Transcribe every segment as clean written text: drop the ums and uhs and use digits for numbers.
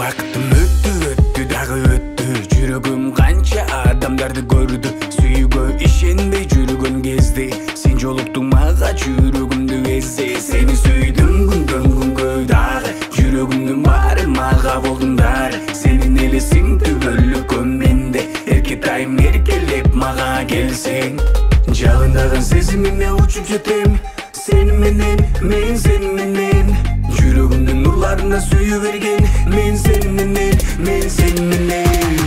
Убактым өттү дагы өттү, жүрөгүм канча адамдарды көрдү. Сүйүүгө ишенбей жүргөн кезде сен жолуктуң мага, жүрөгүмдү эзе. Сени сүйдүм күндөн күнгө дагы, жүрөгүмдүн баары мага болдуң дары. Сенин элесиң түбөлүккө менде, эрке тайым эркелеп мага келсең. Жалындаган сезимиме учуп жетем, сени менен, мен сени менен. Жүрөгүмдүн нурларына сүйүү берген, мен сени менен, мен сени менен.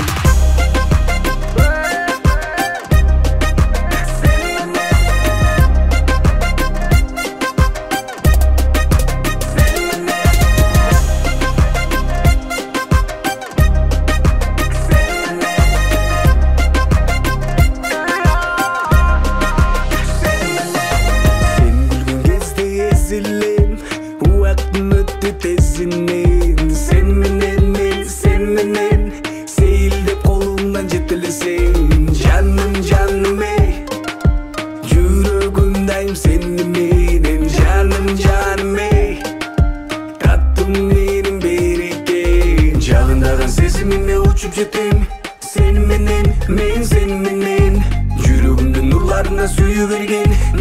Убактым өттү тезинен, сен менен, мен сен менен. Сейилдеп колумдан жете элесең, жаным жаным эй. Жүрөгүм дайым сени менен, жаным жаным эй. Таттым менин береке, жалындаган сезимиме учуп жетем, сени менен, мен сени менен. Жүрөгүмдүн нурларына сүйүү берген,